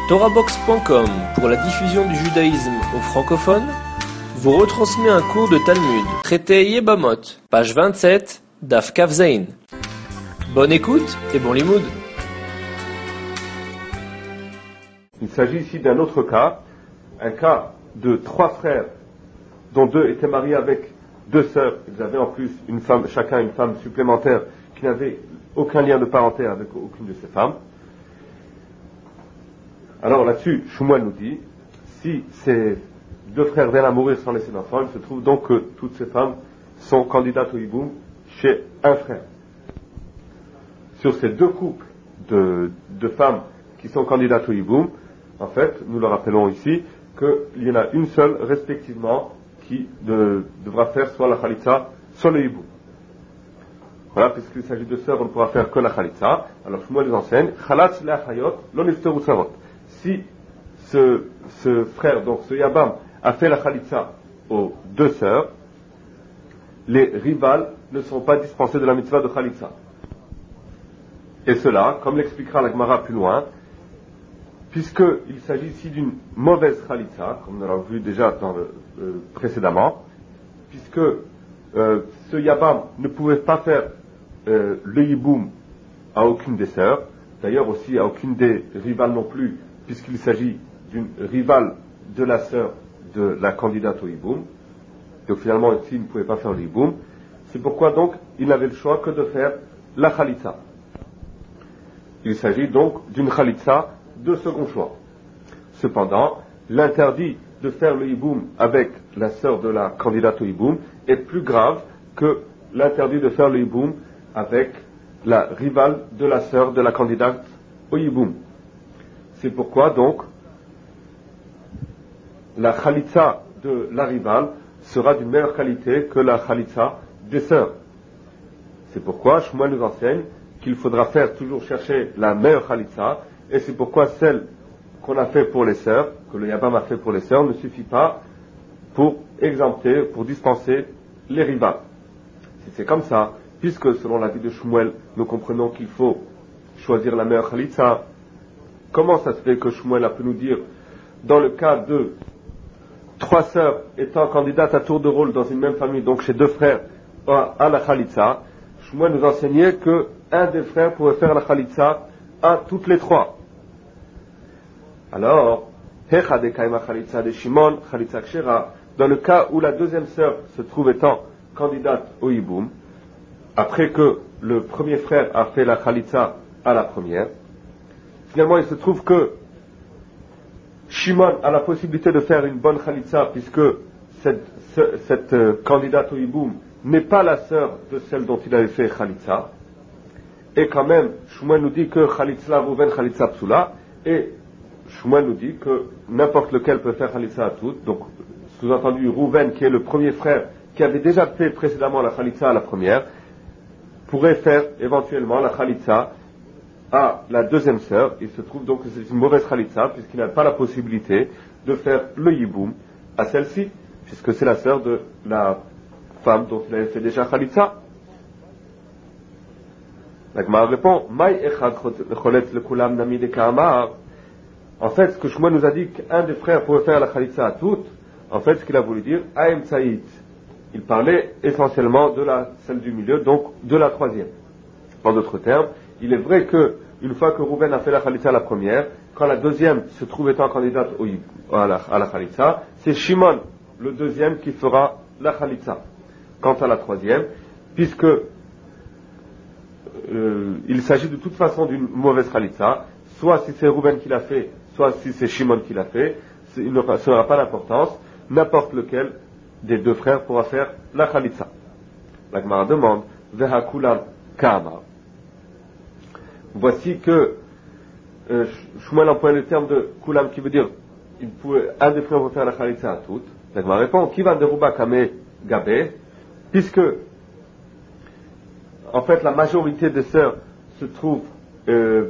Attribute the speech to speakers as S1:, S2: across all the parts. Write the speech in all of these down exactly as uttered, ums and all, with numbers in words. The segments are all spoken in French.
S1: Torahbox point com, pour la diffusion du judaïsme aux francophones, vous retransmet un cours de Talmud, traité Yebamot, page vingt-sept, Daf Kaf Zayin. Bonne écoute et bon limoud.
S2: Il s'agit ici d'un autre cas, un cas de trois frères, dont deux étaient mariés avec deux sœurs. Ils avaient en plus une femme, chacun une femme supplémentaire qui n'avait aucun lien de parenté avec aucune de ces femmes. Alors là-dessus, Shmuel nous dit, si ces deux frères viennent à mourir sans laisser d'enfants, il se trouve donc que toutes ces femmes sont candidates au hiboum chez un frère. Sur ces deux couples de, de femmes qui sont candidates au hiboum, en fait, nous le rappelons ici, qu'il y en a une seule, respectivement, qui de, devra faire soit la khalitza, soit le hiboum. Voilà, puisqu'il s'agit de sœurs, on ne pourra faire que la khalitza. Alors Shmuel les enseigne, khalatz le achayot, lo nifteru sarot. Si ce, ce frère, donc ce Yabam, a fait la khalitza aux deux sœurs, les rivales ne sont pas dispensés de la mitzvah de khalitza. Et cela, comme l'expliquera la Gemara plus loin, puisqu'il s'agit ici d'une mauvaise khalitza, comme nous l'avons vu déjà dans le, euh, précédemment, puisque euh, ce Yabam ne pouvait pas faire euh, le yiboum à aucune des sœurs, d'ailleurs aussi à aucune des rivales non plus, puisqu'il s'agit d'une rivale de la sœur de la candidate au hiboum. Donc finalement ici il ne pouvait pas faire le hiboum. C'est pourquoi donc il n'avait le choix que de faire la khalitza. Il s'agit donc d'une khalitza de second choix. Cependant, l'interdit de faire le hiboum avec la sœur de la candidate au hiboum est plus grave que l'interdit de faire le hiboum avec la rivale de la sœur de la candidate au hiboum. C'est pourquoi donc la khalitza de la rivale sera d'une meilleure qualité que la khalitza des sœurs. C'est pourquoi Shmuel nous enseigne qu'il faudra faire toujours chercher la meilleure khalitza, et c'est pourquoi celle qu'on a fait pour les sœurs, que le Yabam a fait pour les sœurs, ne suffit pas pour exempter, pour dispenser les rivales. Si c'est comme ça, puisque selon l'avis de Shmuel, nous comprenons qu'il faut choisir la meilleure khalitza, comment ça se fait que Shmuel a pu nous dire, dans le cas de trois sœurs étant candidates à tour de rôle dans une même famille, donc chez deux frères, à la khalitza, Shmuel nous enseignait que un des frères pouvait faire la khalitza à toutes les trois. Alors, dans le cas où la deuxième sœur se trouve étant candidate au hiboum, après que le premier frère a fait la khalitza à la première, finalement il se trouve que Shimon a la possibilité de faire une bonne khalitza, puisque cette, cette, cette euh, candidate au hiboum n'est pas la sœur de celle dont il avait fait khalitza. Et quand même, Shmuel nous dit que khalitza Rouven, khalitza psula, et Shmuel nous dit que n'importe lequel peut faire khalitza à toutes. Donc, sous-entendu, Rouven, qui est le premier frère, qui avait déjà fait précédemment la khalitza à la première, pourrait faire éventuellement la khalitza à la deuxième sœur. Il se trouve donc que c'est une mauvaise khalitza, puisqu'il n'a pas la possibilité de faire le yiboum à celle-ci, puisque c'est la sœur de la femme dont il avait fait déjà khalitza. La Gemara répond, en fait, ce que Shmuel nous a dit qu'un des frères pouvait faire la khalitza à toutes, en fait, ce qu'il a voulu dire, Aïm Saïd. Il parlait essentiellement de la, celle du milieu, donc de la troisième. En d'autres termes, il est vrai que, une fois que Rouven a fait la khalitza à la première, quand la deuxième se trouve étant candidate au, à la, à la khalitza, c'est Shimon, le deuxième, qui fera la khalitza. Quant à la troisième, puisque Euh, il s'agit de toute façon d'une mauvaise khalitza, soit si c'est Rouven qui l'a fait, soit si c'est Shimon qui l'a fait, il n'aura pas d'importance, n'importe lequel des deux frères pourra faire la khalitza. La Gemara demande, Veha kulam kama. Voici que euh, Shmuel emploie le terme de kulam qui veut dire il pouvait, un des frères peut faire la khalitza à toutes. La Gemara répond, qui va deruba kame gabe, puisque en fait, la majorité des sœurs se trouvent euh,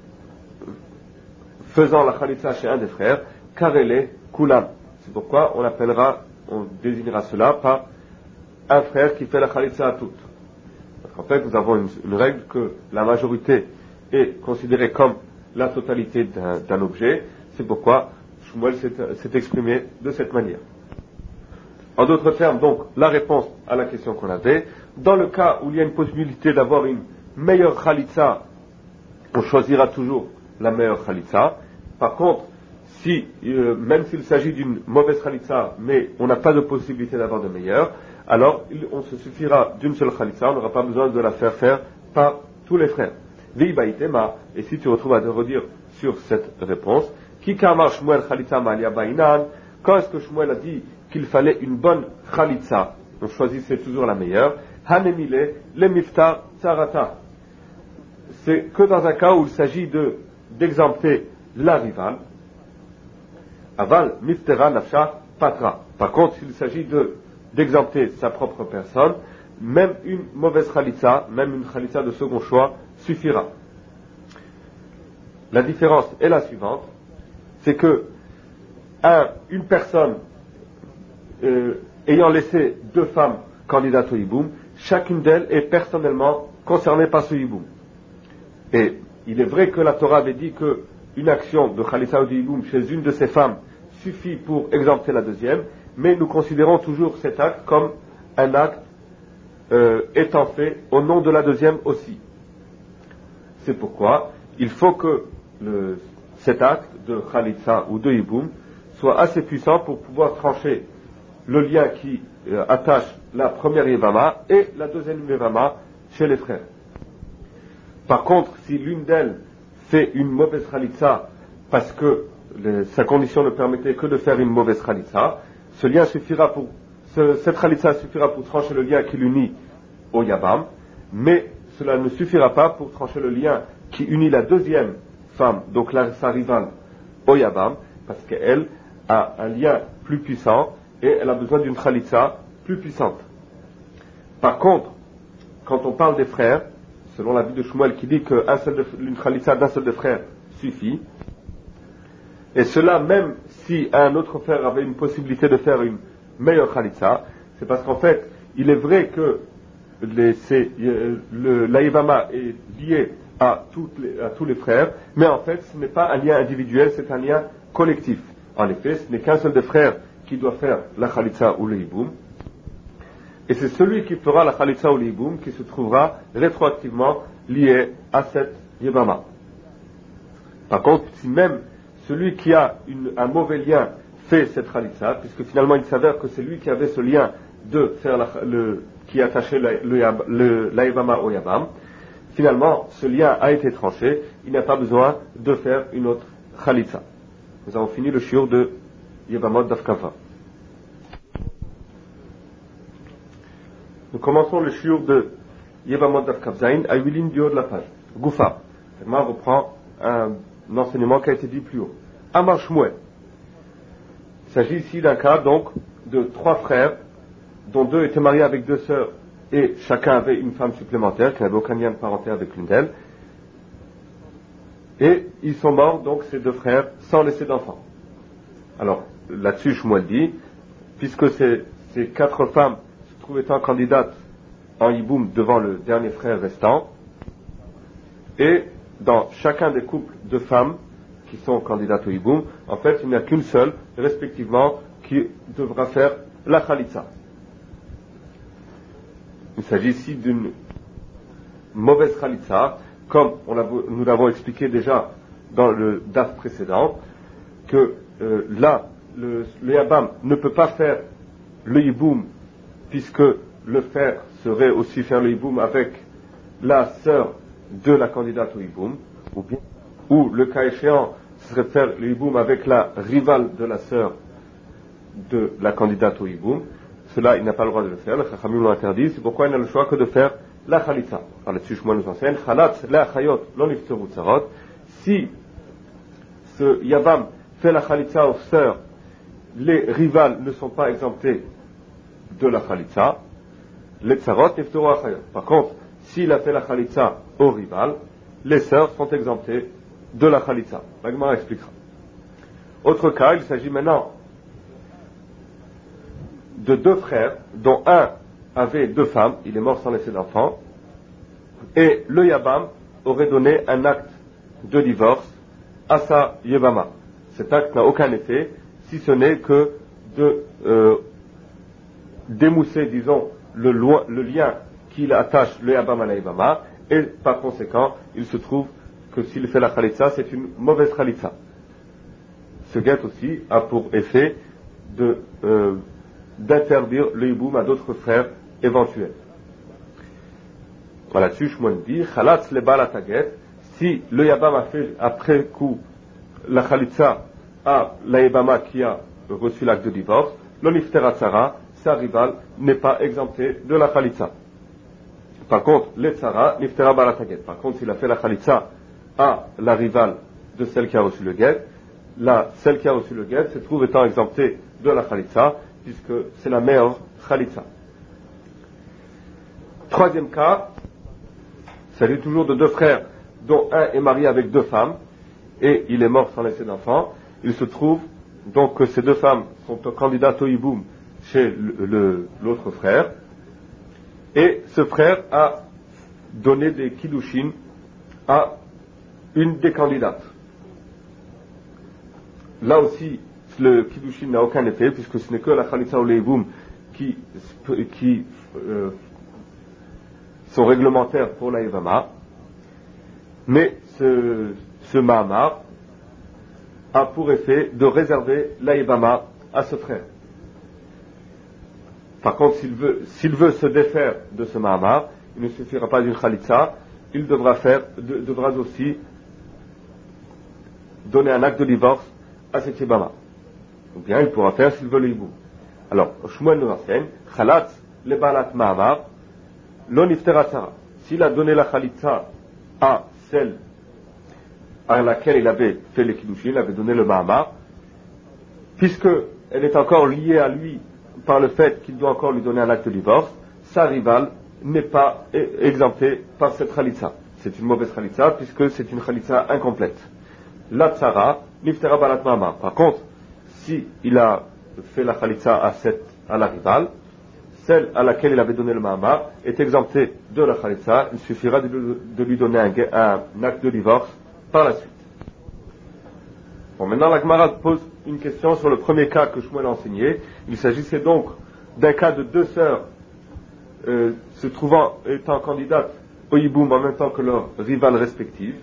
S2: faisant la khalitza chez un des frères, car elle est kulam. C'est pourquoi on appellera, on désignera cela par un frère qui fait la khalitza à toutes. En fait, nous avons une, une règle que la majorité est considérée comme la totalité d'un, d'un objet. c'est pourquoi Shmuel s'est, s'est exprimé de cette manière. En d'autres termes, donc, la réponse à la question qu'on avait, dans le cas où il y a une possibilité d'avoir une meilleure khalitsa, on choisira toujours la meilleure khalitsa. Par contre, si, euh, même s'il s'agit d'une mauvaise khalitsa, mais on n'a pas de possibilité d'avoir de meilleure, alors il, on se suffira d'une seule khalitsa, on n'aura pas besoin de la faire faire par tous les frères. Et si tu retrouves à te redire sur cette réponse, Ki kamar Shmuel khalitsa ma'alia ba'inan, quand est-ce que Shmuel a dit qu'il fallait une bonne khalitsa, on choisissait toujours la meilleure, hanemile le miftar tsarata. C'est que dans un cas où il s'agit de, d'exempter la rivale, aval miftera nafsha patra. Par contre, s'il s'agit de, d'exempter sa propre personne, même une mauvaise khalitsa, même une khalitsa de second choix, suffira. La différence est la suivante, c'est que un, une personne euh, ayant laissé deux femmes candidates au hiboum, chacune d'elles est personnellement concernée par ce hiboum. Et il est vrai que la Torah avait dit qu'une action de khalitsa ou de hiboum chez une de ces femmes suffit pour exempter la deuxième, mais nous considérons toujours cet acte comme un acte euh, étant fait au nom de la deuxième aussi. C'est pourquoi il faut que le, cet acte de khalitsa ou de hiboum soit assez puissant pour pouvoir trancher le lien qui euh, attache la première yevama et la deuxième yevama chez les frères. Par contre, si l'une d'elles fait une mauvaise khalitsa parce que le, sa condition ne permettait que de faire une mauvaise khalitsa, ce lien suffira pour, ce, cette khalitsa suffira pour trancher le lien qui l'unit au yabam, mais cela ne suffira pas pour trancher le lien qui unit la deuxième femme, donc la, sa rivale, au yabam, parce qu'elle a un lien plus puissant et elle a besoin d'une khalitsa plus puissante. Par contre, quand on parle des frères, selon l'avis de Shmuel qui dit qu'une khalitsa d'un seul des frères suffit, et cela même si un autre frère avait une possibilité de faire une meilleure khalitsa, c'est parce qu'en fait, il est vrai que les, c'est, le, l'aïvama est lié à, toutes les, à tous les frères, mais en fait, ce n'est pas un lien individuel, c'est un lien collectif. En effet, ce n'est qu'un seul des frères qui doit faire la khalitsa ou le hiboum, et c'est celui qui fera la khalitsa ou le hiboum qui se trouvera rétroactivement lié à cette yevama. Par contre, si même celui qui a une, un mauvais lien fait cette khalitsa, puisque finalement il s'avère que c'est lui qui avait ce lien de faire la, le, qui attachait la, le, le, la yevama au yabam, finalement ce lien a été tranché, il n'a pas besoin de faire une autre khalitsa. Nous avons fini le shiur de Yevamot d'Afkava. Nous commençons le shiur de Yevamot d'Afkavzaïn à huit lignes du haut de la page. Goufa. On reprend un, un enseignement qui a été dit plus haut. Amar Shmuel. Il s'agit ici d'un cas donc de trois frères, dont deux étaient mariés avec deux sœurs et chacun avait une femme supplémentaire qui n'avait aucun lien de parenté avec l'une d'elles. Et ils sont morts, donc, ces deux frères, sans laisser d'enfants. Alors, là-dessus, Shmuel dit, puisque ces, ces quatre femmes se trouvaient en candidates en hiboum devant le dernier frère restant, et dans chacun des couples de femmes qui sont candidates au hiboum, en fait, il n'y a qu'une seule, respectivement, qui devra faire la khalitsa. Il s'agit ici d'une mauvaise khalitsa, comme on l'a, nous l'avons expliqué déjà dans le daf précédent, que euh, là, le, le yabam ne peut pas faire le hiboum, puisque le faire serait aussi faire le hiboum avec la sœur de la candidate au hiboum, ou bien, ou le cas échéant, ce serait de faire le hiboum avec la rivale de la sœur de la candidate au hiboum. Cela, il n'a pas le droit de le faire, le Chachamim l'ont interdit, c'est pourquoi il n'a le choix que de faire la khalitsa. Par là-dessus, Shmuel nous enseigne, Khalat la chayot lo nifteru tsarot. Si ce yabam fait la khalitsa aux sœurs, les rivales ne sont pas exemptés de la khalitsa. Les tsarot nifteru achayot. Par contre, s'il a fait la khalitsa aux rivales, les sœurs sont exemptées de la khalitsa. La Gemara expliquera. Autre cas, il s'agit maintenant de deux frères, dont un avait deux femmes, il est mort sans laisser d'enfants, et le yabam aurait donné un acte de divorce à sa yebama. cet acte n'a aucun effet, si ce n'est que de euh, d'émousser, disons, le, loi, le lien qu'il attache le Yabam à la Yabama, et par conséquent, il se trouve que s'il fait la Khalitsa, c'est une mauvaise Khalitsa. Ce guet aussi a pour effet de, euh, d'interdire le Yiboum à d'autres frères éventuels. Voilà, dessus Shmuel dit, Khalatz le Balataget, si le Yabam a fait après coup la Khalitsa à la Yabama qui a reçu l'acte de divorce, l'Oniftera Tzara, sa rivale, n'est pas exempté de la Khalitsa. Par contre, les Tzara, Niftera Balataget. Par contre, s'il a fait la Khalitsa à la rivale de celle qui a reçu le guet, là, celle qui a reçu le guet se trouve étant exemptée de la Khalitsa, puisque c'est la meilleure Khalitsa. Troisième cas, il s'agit toujours de deux frères, dont un est marié avec deux femmes, et il est mort sans laisser d'enfant. Il se trouve donc que ces deux femmes sont candidates au Yiboum chez le, le, l'autre frère, et ce frère a donné des kiddushin à une des candidates. Là aussi, le kiddushin n'a aucun effet, puisque ce n'est que la khalitsa ou le Yiboum qui, qui euh, sont réglementaires pour la Yavama, mais ce, ce Mahamar a pour effet de réserver la Yavama à ce frère. Par contre, s'il veut, s'il veut se défaire de ce Mahamar, il ne suffira pas d'une Khalitsa, il devra faire, de, devra aussi donner un acte de divorce à cette Yabama. Ou bien il pourra faire s'il veut le Yiboum. Alors, Shmuel nous enseigne, Khalatz le Balat Mahamar, l'on iftera Tzara. S'il a donné la Khalitsa à celle à laquelle il avait fait les Kiddushin, il avait donné le Mahamar, puisque elle est encore liée à lui par le fait qu'il doit encore lui donner un acte de divorce, sa rivale n'est pas exemptée par cette Khalitsa. C'est une mauvaise Khalitsa, puisque c'est une Khalitsa incomplète. La Tzara, Niftera Balat Mahamar. Par contre, si il a fait la Khalitsa à, cette, à la rivale, celle à laquelle il avait donné le Mahamar est exemptée de la Khalitsa, il suffira de, de lui donner un, un acte de divorce par la suite. Bon, maintenant la Gemara pose une question sur le premier cas que Shmuel a enseigné. Il s'agissait donc d'un cas de deux sœurs euh, se trouvant étant candidates au Yiboum en même temps que leurs rivales respectives.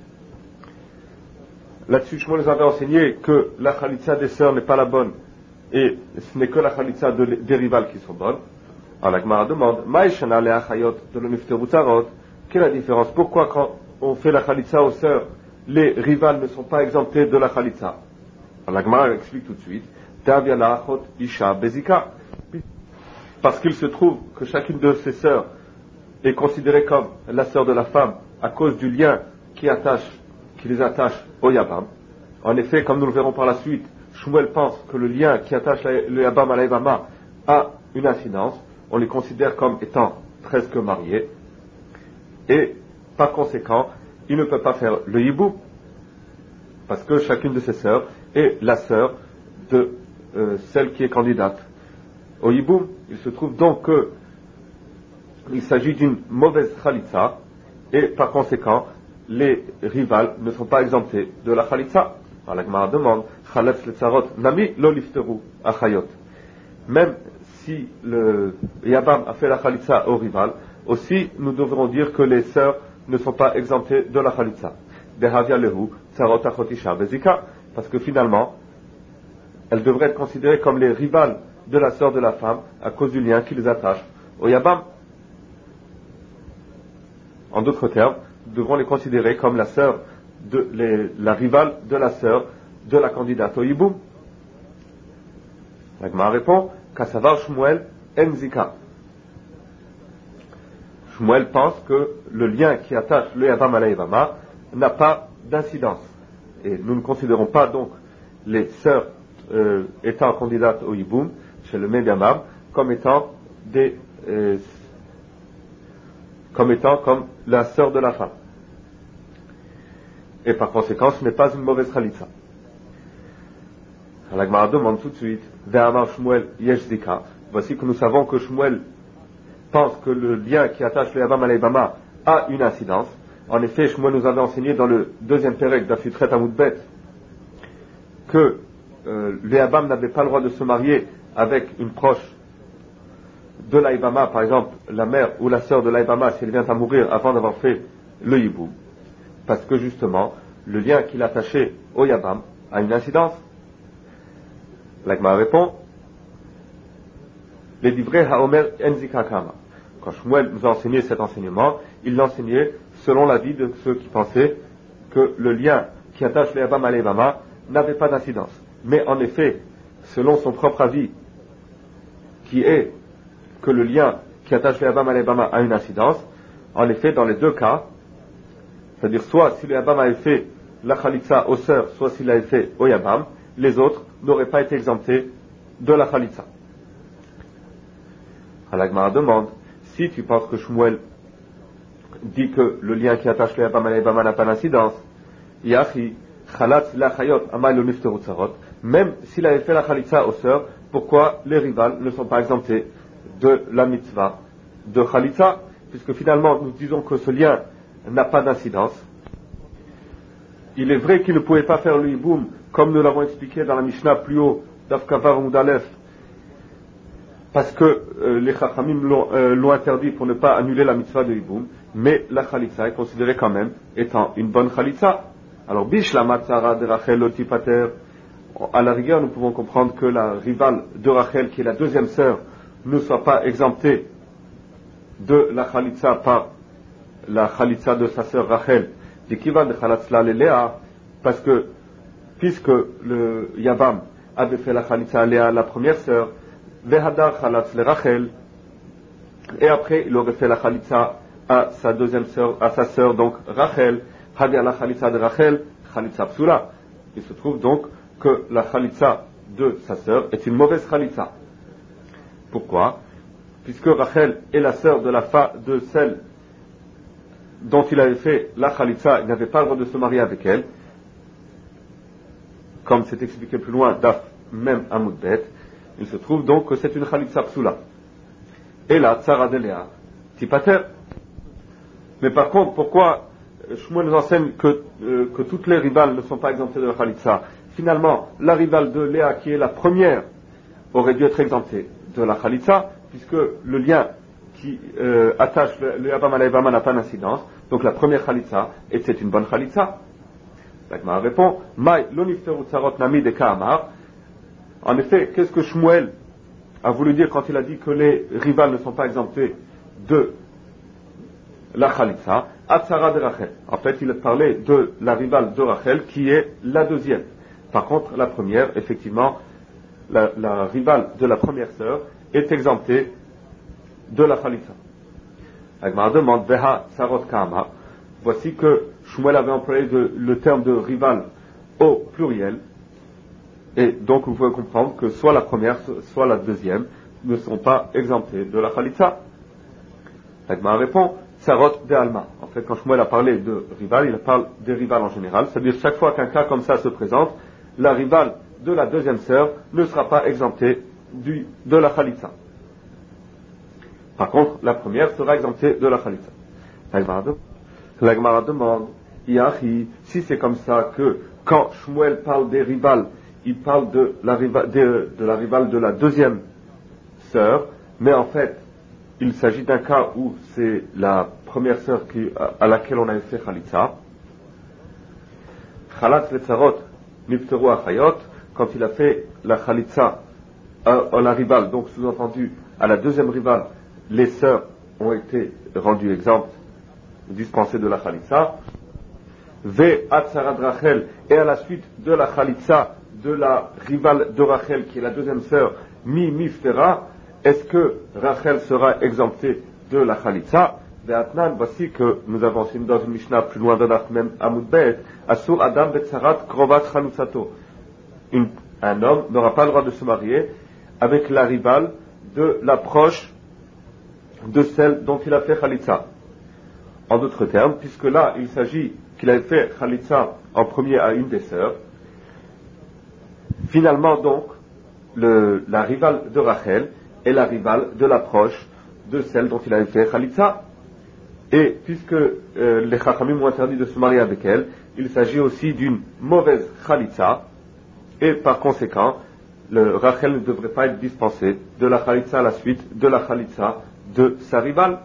S2: Là-dessus, Shmuel nous avait enseigné que la Khalitsa des sœurs n'est pas la bonne et ce n'est que la Khalitsa de, des rivales qui sont bonnes. Alors la Gemara demande, Maïshana le Achayot de l'Onifteru Tzarot, quelle est la différence? Pourquoi quand on fait la Khalitsa aux sœurs, les rivales ne sont pas exemptées de la Khalitsa? Alors la Gemara explique tout de suite, Taviana Achot Isha Bezika, parce qu'il se trouve que chacune de ces sœurs est considérée comme la sœur de la femme à cause du lien qui attache, qui les attache au Yabam. En effet, comme nous le verrons par la suite, Shmuel pense que le lien qui attache le Yabam à la Yabama a une incidence. On les considère comme étant presque mariés. Et par conséquent, il ne peut pas faire le Yiboum, parce que chacune de ses sœurs est la sœur de euh, celle qui est candidate au Yiboum. Il se trouve donc qu'il s'agit d'une mauvaise Khalitsa, et par conséquent, les rivales ne sont pas exemptés de la Khalitsa. Alors la Gemara demande, Khalatz le Tzarot nami lo lifteru achayot. Même si le Yabam a fait la Khalitsa au rival, aussi nous devrons dire que les sœurs ne sont pas exemptées de la Khalitsa. Behavia lehu Tzarot achotisha bezika, parce que finalement, elles devraient être considérées comme les rivales de la sœur de la femme à cause du lien qui les attache au Yabam. En d'autres termes, nous devrons les considérer comme la sœur de les, la rivale de la sœur de la candidate au Yiboum. La Gemara répond, Kassavar Shmuel Enzika. Shmuel pense que le lien qui attache le Yabam à la Yavama n'a pas d'incidence. Et nous ne considérons pas donc les sœurs euh, étant candidates au Yiboum chez le Yabam comme étant des euh, comme étant comme la sœur de la femme. Et par conséquent, ce n'est pas une mauvaise Khalitsa. La Gemara demande tout de suite, Ve'amar Shmuel yesh zika. Voici que nous savons que Shmuel pense que le lien qui attache le Yabam à la Yabama a une incidence. En effet, Shmuel nous avait enseigné dans le deuxième pérec d'Afutret Amoudbet que euh, le Yabam n'avait pas le droit de se marier avec une proche de l'Aïbama, par exemple la mère ou la sœur de l'Aïbama, si elle vient à mourir avant d'avoir fait le Yiboum, parce que justement, le lien qu'il attachait au Yabam a une incidence. L'Agma répond, les livrets Haomer Enzika Kama. Quand Shmuel nous a enseigné cet enseignement, il l'enseignait selon l'avis de ceux qui pensaient que le lien qui attache le Yabam à l'Aïbama n'avait pas d'incidence. Mais en effet, selon son propre avis, qui est que le lien qui attache le Yabam à l'Aïbama a une incidence, en effet, dans les deux cas, c'est-à-dire soit si le Yabam avait fait la Khalitsa aux sœurs, soit s'il l'avait fait au Yabam, les autres n'auraient pas été exemptés de la Khalitsa. Al-Agmara demande, si tu penses que Shmuel dit que le lien qui attache le Yabam à l'Aïbama n'a pas d'incidence, Yachi, Khalatz la Chayot, Amal Nifteru Tzarot, même s'il avait fait la Khalitsa aux sœurs, pourquoi les rivales ne sont pas exemptés de la mitzvah de Khalitsa, puisque finalement nous disons que ce lien n'a pas d'incidence. Il est vrai qu'il ne pouvait pas faire le Yiboum, comme nous l'avons expliqué dans la Mishnah plus haut, d'Afkavar Moudalef, parce que euh, les Chachamim l'ont, euh, l'ont interdit pour ne pas annuler la mitzvah de Yiboum, mais la Khalitsa est considérée quand même étant une bonne Khalitsa. Alors, Bish la Matzara de Rachel Otipater, à la rigueur, nous pouvons comprendre que la rivale de Rachel, qui est la deuxième sœur, ne soit pas exemptée de la Khalitsa par la Khalitsa de sa sœur Rachel, d'Ikiva de Khalatzla le Léa, parce que, puisque le Yabam avait fait la Khalitsa à Léa, la première sœur, Vehadar Khalatz le Rachel, et après il aurait fait la Khalitsa à sa deuxième sœur, à sa sœur, donc Rachel, Hadia la Khalitsa de Rachel, Khalitsa Psula. Il se trouve donc que la Khalitsa de sa sœur est une mauvaise Khalitsa. Pourquoi? Puisque Rachel est la sœur de la fa, de celle dont il avait fait la Khalitsa, il n'avait pas le droit de se marier avec elle, comme c'est expliqué plus loin, Daf, même à Moudbet. Il se trouve donc que c'est une Khalitsa Psula. Et là, Tzara de Léa, Tipater. Mais par contre, pourquoi Shmuel nous enseigne que, euh, que toutes les rivales ne sont pas exemptées de la Khalitsa? Finalement, la rivale de Léa, qui est la première, aurait dû être exemptée de la Khalitsa, puisque le lien qui euh, attache le, le Yabam à l'Aïbama n'a pas d'incidence. Donc la première Khalitsa, et c'est une bonne Khalitsa. L'Agmara répond, Mai lonifteru tzarot nami de Ka'amar. En effet, qu'est-ce que Shmuel a voulu dire quand il a dit que les rivales ne sont pas exemptés de la Khalitsa? Atzara de Rachel. En fait, il a parlé de la rivale de Rachel, qui est la deuxième. Par contre, la première, effectivement, la, la rivale de la première sœur est exemptée de la Khalitsa. Agmar demande, Veha Sarot Kama. Voici que Shmuel avait employé de, le terme de rival au pluriel. Et donc vous pouvez comprendre que soit la première, soit la deuxième ne sont pas exemptées de la Khalitsa. Agmar répond, Sarot de Alma. En fait, quand Shmuel a parlé de rival, il parle des rivales en général. C'est-à-dire chaque fois qu'un cas comme ça se présente, la rivale de la deuxième sœur ne sera pas exemptée du, de la Khalitsa. Par contre, la première sera exemptée de la Khalitsa. L'Agmara demande, Yahi, si c'est comme ça que quand Shmuel parle des rivales, il parle de la, riva, de, de la rivale de la deuxième sœur, mais en fait, il s'agit d'un cas où c'est la première sœur qui, à laquelle on avait fait Khalitsa. Khalatz le tzarot nifteru achayot, quand il a fait la Khalitsa à, à la rivale, donc sous-entendu à la deuxième rivale, les sœurs ont été rendues exemptes, dispensées de la Khalitsa. Ve atzarad Rachel, et à la suite de la Khalitsa de la rivale de Rachel, qui est la deuxième sœur, mi miftera, est-ce que Rachel sera exemptée de la Khalitsa? Ve'atnan, voici que nous avons enseigné dans une Mishnah plus loin d'un arc même à Moudbet, Asur Adam betzarat krovat chalusato. Un homme n'aura pas le droit de se marier avec la rivale de l'approche de celle dont il a fait Khalitsa. En d'autres termes, puisque là il s'agit qu'il ait fait Khalitsa en premier à une des sœurs, finalement donc le, la rivale de Rachel est la rivale de l'approche de celle dont il avait fait Khalitsa. Et puisque euh, les Chachamim ont interdit de se marier avec elle, il s'agit aussi d'une mauvaise Khalitsa, et par conséquent, le Rachel ne devrait pas être dispensé de la Khalitsa à la suite de la Khalitsa de sa rivale.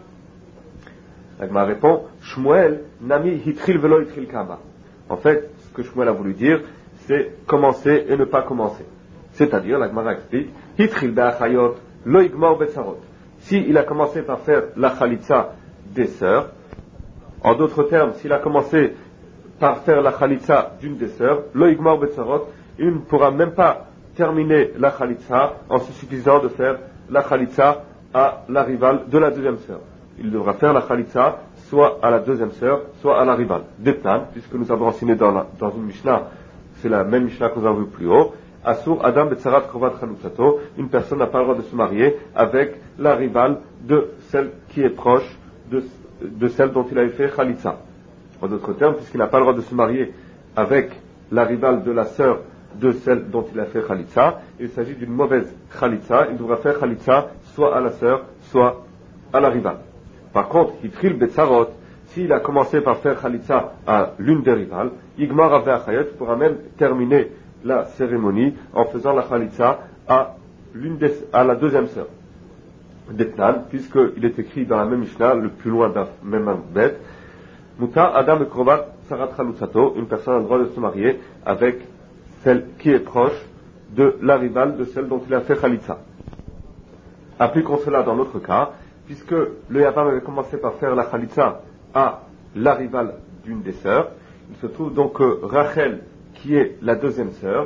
S2: La Gemara répond, Shmuel nami hitril velo hitril kaba. En fait, ce que Shmuel a voulu dire, c'est commencer et ne pas commencer. C'est-à-dire, la Gemara explique, hitril be'achayot lo yigmor betzarot. Si il a commencé par faire la Khalitsa des sœurs, en d'autres termes, s'il a commencé par faire la Khalitsa d'une des sœurs, lo yigmor betzarot, il ne pourra même pas terminer la Khalitsa en se suffisant de faire la Khalitsa à la rivale de la deuxième sœur. Il devra faire la Khalitsa soit à la deuxième sœur, soit à la rivale. D'Etnan, puisque nous avons enseigné dans, la, dans une Mishnah, c'est la même Mishnah que nous avons vu plus haut, Asur Adam Betzarat Krovat Chalusato, une personne n'a pas le droit de se marier avec la rivale de celle qui est proche de, de celle dont il avait fait Khalitsa. En d'autres termes, puisqu'il n'a pas le droit de se marier avec la rivale de la sœur de celle dont il a fait Khalitsa, il s'agit d'une mauvaise Khalitsa, il devra faire Khalitsa soit à la sœur, soit à la rivale. Par contre, Hitril Betzarot, s'il a commencé par faire Khalitsa à l'une des rivales, Yigmar Ave Achayot pourra même terminer la cérémonie en faisant la Khalitsa à, l'une des, à la deuxième sœur. D'Etnan, puisqu'il est écrit dans la même Mishnah, le plus loin d'un même bête, Muta Adam Krovat Sarat Chalusato, une personne a le droit de se marier avec celle qui est proche de la rivale de celle dont il a fait Khalitsa. Appliquons cela dans notre cas, puisque le Yabam avait commencé par faire la Khalitsa à la rivale d'une des sœurs, il se trouve donc que Rachel, qui est la deuxième sœur,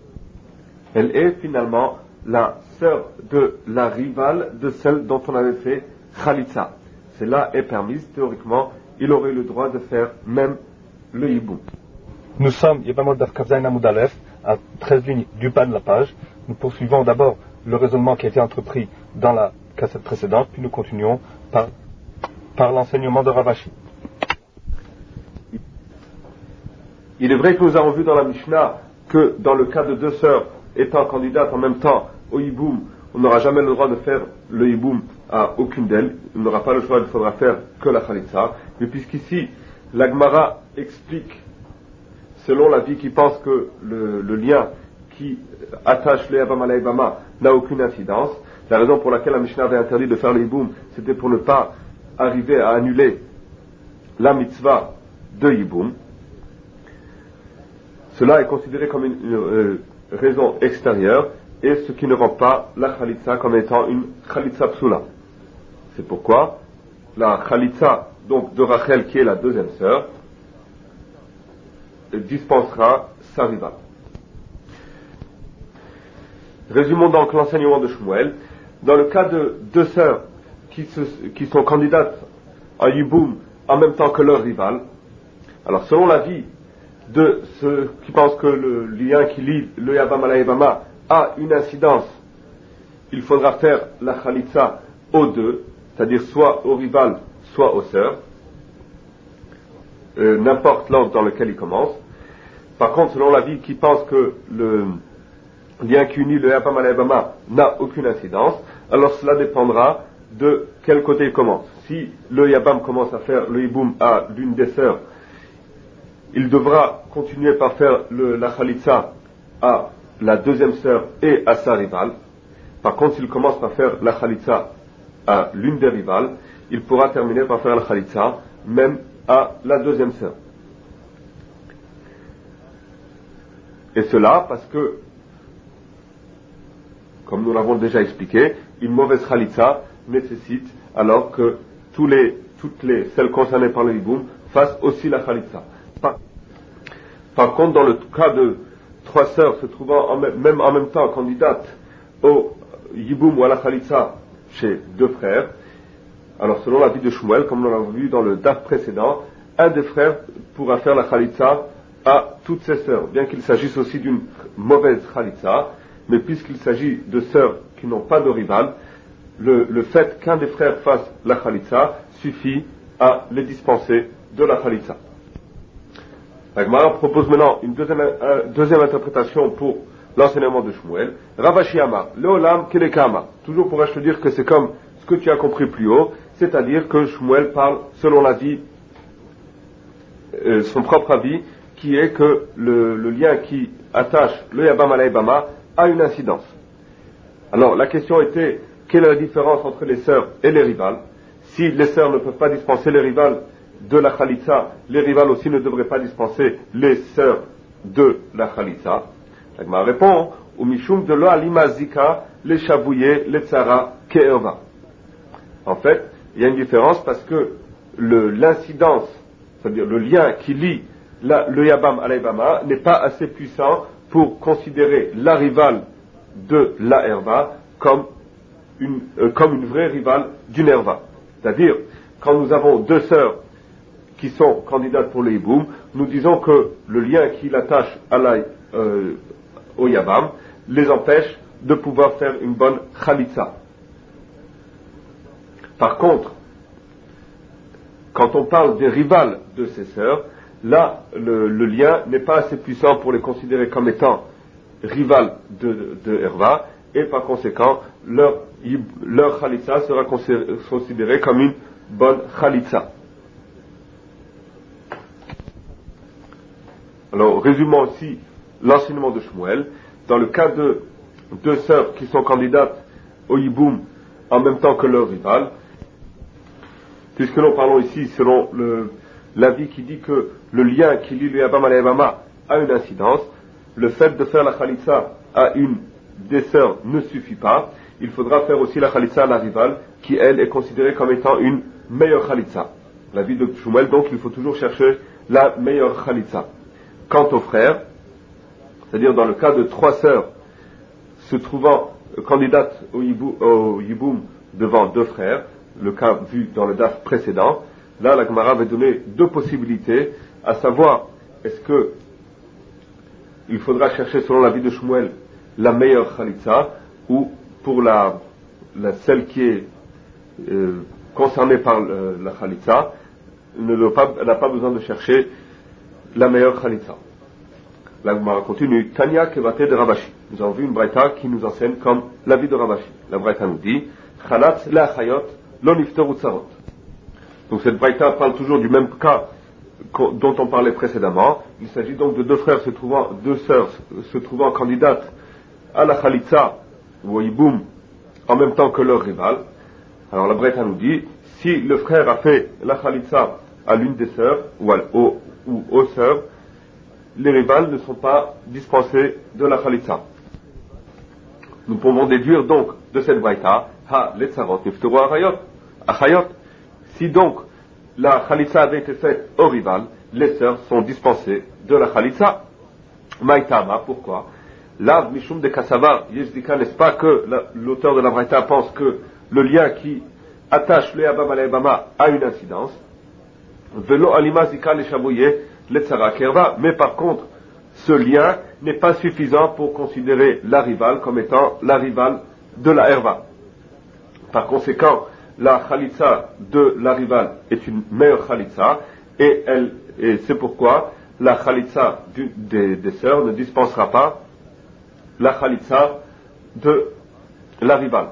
S2: elle est finalement la sœur de la rivale de celle dont on avait fait Khalitsa. Cela est permis, théoriquement, il aurait le droit de faire même le hiboum.
S3: Nous sommes Yebamot Daf Kaf Zayin Amoud Aleph, à treize lignes du bas de la page. Nous poursuivons d'abord le raisonnement qui a été entrepris dans la cassette précédente, puis nous continuons par, par l'enseignement de Ravashi.
S2: Il est vrai que nous avons vu dans la Mishnah que dans le cas de deux sœurs étant candidates en même temps au hiboum, on n'aura jamais le droit de faire le hiboum à aucune d'elles, on n'aura pas le choix, il faudra faire que la Khalitsa. Mais puisqu'ici, la Gemara explique, selon la vie qui pense que le, le lien qui attache les Yabam à la Yabama n'a aucune incidence, la raison pour laquelle la Mishnah avait interdit de faire le hiboum, c'était pour ne pas arriver à annuler la mitzvah de hiboum. Cela est considéré comme une, une euh, raison extérieure, et ce qui ne rend pas la Khalitsa comme étant une Khalitsa psula. C'est pourquoi la Khalitsa donc de Rachel, qui est la deuxième sœur, dispensera sa rivale. Résumons donc l'enseignement de Shmuel. Dans le cas de deux sœurs qui, se, qui sont candidates à hiboum en même temps que leur rivale, alors selon l'avis de ceux qui pensent que le lien qui lie le Yabam à la Yabama a une incidence, il faudra faire la Khalitsa aux deux, c'est-à-dire soit aux rivales, soit aux sœurs, euh, n'importe l'ordre dans lequel il commence. Par contre, selon l'avis qui pense que le lien qui unit le Yabam à la Yabama n'a aucune incidence, alors cela dépendra de quel côté il commence. Si le Yabam commence à faire le hiboum à l'une des sœurs, il devra continuer par faire le, la Khalitsa à la deuxième sœur et à sa rivale. Par contre, s'il commence par faire la Khalitsa à l'une des rivales, il pourra terminer par faire la Khalitsa même à la deuxième sœur. Et cela parce que, comme nous l'avons déjà expliqué, une mauvaise Khalitsa nécessite alors que tous les, toutes les celles concernées par le hiboum fassent aussi la Khalitsa. Par, par contre, dans le cas de trois sœurs se trouvant en même, même en même temps candidates au hiboum ou à la Khalitsa chez deux frères, alors selon l'avis de Shmuel, comme nous l'avons vu dans le daf précédent, un des frères pourra faire la Khalitsa à toutes ses sœurs, bien qu'il s'agisse aussi d'une mauvaise Khalitsa, mais puisqu'il s'agit de sœurs qui n'ont pas de rival, le, le fait qu'un des frères fasse la Khalitsa suffit à les dispenser de la Khalitsa. La Gemara propose maintenant une deuxième, euh, deuxième interprétation pour l'enseignement de Shmuel. Ravashi Amar, Leolam Kelekama. Toujours pourrais-je te dire que c'est comme ce que tu as compris plus haut, c'est-à-dire que Shmuel parle selon l'avis, euh, son propre avis, qui est que le, le lien qui attache le Yabam à la Ebama a une incidence. Alors la question était, quelle est la différence entre les sœurs et les rivales? Si les sœurs ne peuvent pas dispenser les rivales de la Khalitsa, les rivales aussi ne devraient pas dispenser les sœurs de la Khalitsa. La Gemara répond, ou mishum de lo alima zika, les chavouillés, les tsara, ke'erva. En fait, il y a une différence parce que le, l'incidence, c'est-à-dire le lien qui lie la, le Yabam à la Ebama, n'est pas assez puissant pour considérer la rivale de la Herva comme une, euh, comme une vraie rivale d'une Herva. C'est-à-dire, quand nous avons deux sœurs qui sont candidates pour le Hiboum, nous disons que le lien qui l'attache à la, euh, au Yabam les empêche de pouvoir faire une bonne Khalitsa. Par contre, quand on parle des rivales de ces sœurs, là, le, le lien n'est pas assez puissant pour les considérer comme étant rivales de, de Herva, et par conséquent, leur, leur Khalitsa sera considérée comme une bonne Khalitsa. Alors, résumons aussi l'enseignement de Shmuel. Dans le cas de deux sœurs qui sont candidates au Yiboum en même temps que leurs rivales, puisque nous parlons ici selon le, l'avis qui dit que le lien qui lie le Yabam à la Ebama a une incidence, le fait de faire la Khalitsa à une des sœurs ne suffit pas, il faudra faire aussi la Khalitsa à la rivale, qui elle est considérée comme étant une meilleure Khalitsa. L'avis de Shmuel, donc il faut toujours chercher la meilleure Khalitsa. Quant aux frères, c'est-à-dire dans le cas de trois sœurs se trouvant candidates au Yiboum devant deux frères, le cas vu dans le daf précédent, là la Gemara va donner deux possibilités, à savoir, est-ce que il faudra chercher selon l'avis de Shmuel la meilleure Khalitsa, ou pour la, la celle qui est euh, concernée par le, la Khalitsa, elle n'a pas besoin de chercher la meilleure Khalitsa. La Gemara continue, Tanya Kevate de Ravashi. Nous avons vu une braïta qui nous enseigne comme l'avis de Ravashi. La braïta nous dit, Khalatz la Chayot, lo niftoru tsarot. Donc cette braïta parle toujours du même cas dont on parlait précédemment. Il s'agit donc de deux frères se trouvant, deux sœurs se trouvant candidates à la Khalitsa ou au Yiboum en même temps que leur rival. Alors la braïta nous dit, si le frère a fait la Khalitsa à l'une des sœurs ou, à, au, ou aux sœurs, les rivales ne sont pas dispensés de la Khalitsa. Nous pouvons déduire donc de cette braïta, ha les tsarot nifteru achayot. Si donc la Khalitsa avait été faite au rival, les sœurs sont dispensées de la Khalitsa. Maïtama, pourquoi? Là, Mishum de Kassavar, Yezdika, n'est-ce pas que la, l'auteur de la braïta pense que le lien qui attache le Yabam à la Ebama a une incidence. Velo alima zika le chabouye le tsara kerva, mais par contre, ce lien n'est pas suffisant pour considérer la rivale comme étant la rivale de la herva. Par conséquent, la Khalitsa de la rivale est une meilleure Khalitsa, et, elle, et c'est pourquoi la Khalitsa du, des, des sœurs ne dispensera pas la Khalitsa de la rivale.